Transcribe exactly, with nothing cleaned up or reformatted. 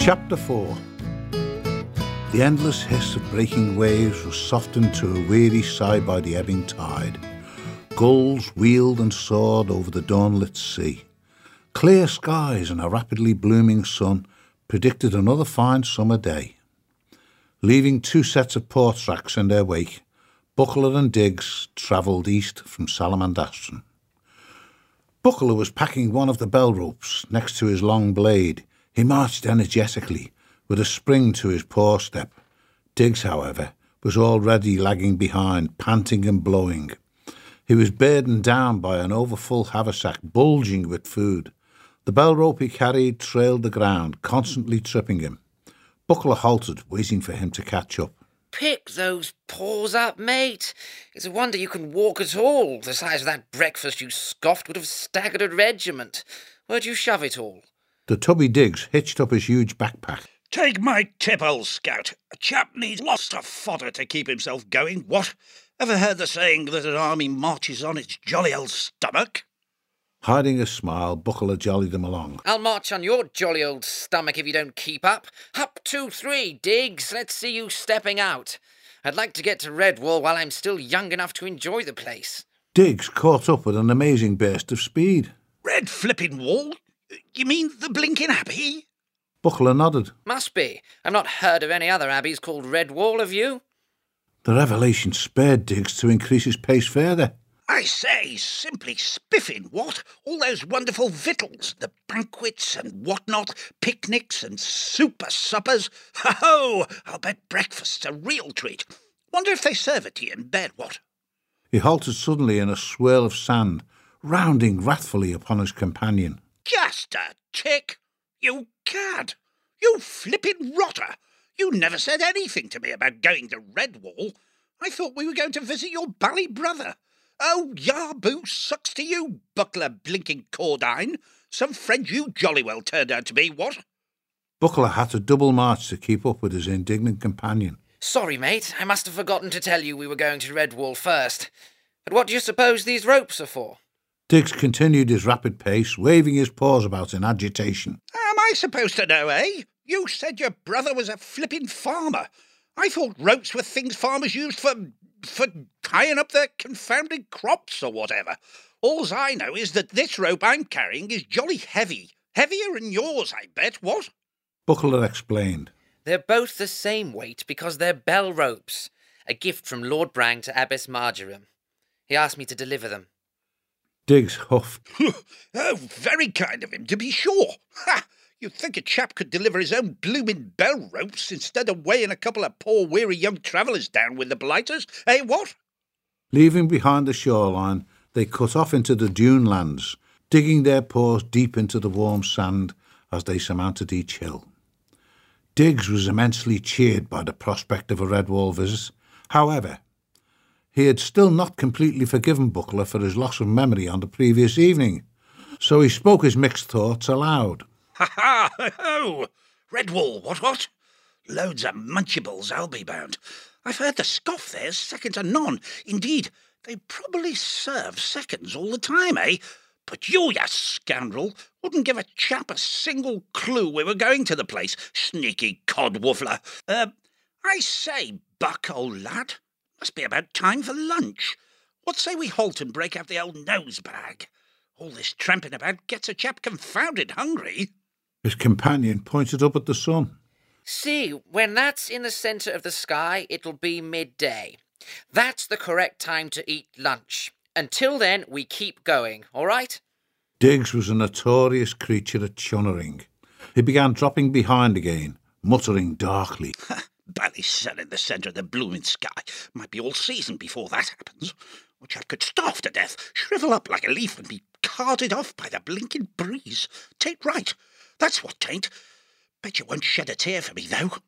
Chapter four. The endless hiss of breaking waves was softened to a weary sigh by the ebbing tide. Gulls wheeled and soared over the dawnlit sea. Clear skies and a rapidly blooming sun predicted another fine summer day. Leaving two sets of port tracks in their wake, Buckler and Diggs travelled east from Salamandastron. Buckler was packing one of the bell ropes next to his long blade. He marched energetically, with a spring to his paw step. Diggs, however, was already lagging behind, panting and blowing. He was burdened down by an overfull haversack bulging with food. The bell rope he carried trailed the ground, constantly tripping him. Buckler halted, waiting for him to catch up. Pick those paws up, mate. It's a wonder you can walk at all. The size of that breakfast you scoffed would have staggered a regiment. Where'd you shove it all? The tubby Diggs hitched up his huge backpack. Take my tip, old scout. A chap needs lots of fodder to keep himself going, what? Ever heard the saying that an army marches on its jolly old stomach? Hiding a smile, Buckler jollied him along. I'll march on your jolly old stomach if you don't keep up. Up, two, three, Diggs. Let's see you stepping out. I'd like to get to Redwall while I'm still young enough to enjoy the place. Diggs caught up with an amazing burst of speed. Red flipping wall? You mean the blinking abbey? Buckler nodded. Must be. I've not heard of any other abbeys called Redwall, have you? The revelation spurred Diggs to increase his pace further. I say, simply spiffing, what? All those wonderful victuals, the banquets and whatnot, picnics and super suppers. Ho-ho! I'll bet breakfast's a real treat. Wonder if they serve it to you in bed, what? He halted suddenly in a swirl of sand, rounding wrathfully upon his companion. Just a tick! You cad! You flippin' rotter! You never said anything to me about going to Redwall. I thought we were going to visit your bally brother. Oh, Yarboo sucks to you, Buckler blinking Cordine. Some friend you jolly well turned out to be, what? Buckler had to double march to keep up with his indignant companion. Sorry, mate. I must have forgotten to tell you we were going to Redwall first. But what do you suppose these ropes are for? Diggs continued his rapid pace, waving his paws about in agitation. Am I supposed to know, eh? You said your brother was a flippin' farmer. I thought ropes were things farmers used for... for tying up their confounded crops or whatever. Alls I know is that this rope I'm carrying is jolly heavy. Heavier than yours, I bet, what? Buckler explained. They're both the same weight because they're bell ropes. A gift from Lord Brang to Abbess Marjoram. He asked me to deliver them. Diggs huffed. Oh, very kind of him, to be sure. Ha! You'd think a chap could deliver his own blooming bell ropes instead of weighing a couple of poor weary young travellers down with the blighters, eh, what? Leaving behind the shoreline, they cut off into the dune lands, digging their paws deep into the warm sand as they surmounted each hill. Diggs was immensely cheered by the prospect of a Redwall visit. However, he had still not completely forgiven Buckler for his loss of memory on the previous evening, so he spoke his mixed thoughts aloud. Ha ha! Ho ho! Redwall, what what? Loads of munchables, I'll be bound. I've heard the scoff there's second to none. Indeed, they probably serve seconds all the time, eh? But you, you scoundrel, wouldn't give a chap a single clue we were going to the place, sneaky codwoofler. Uh, I say, Buck, old lad, must be about time for lunch. What say we halt and break out the old nose bag? All this tramping about gets a chap confounded hungry. His companion pointed up at the sun. See, when that's in the centre of the sky, it'll be midday. That's the correct time to eat lunch. Until then, we keep going, all right? Diggs was a notorious creature at chunnering. He began dropping behind again, muttering darkly. Bally sun in the centre of the blooming sky. Might be all season before that happens. Or chap could starve to death, shrivel up like a leaf and be carted off by the blinking breeze. Tain't right. That's what tain't. Bet you won't shed a tear for me, though.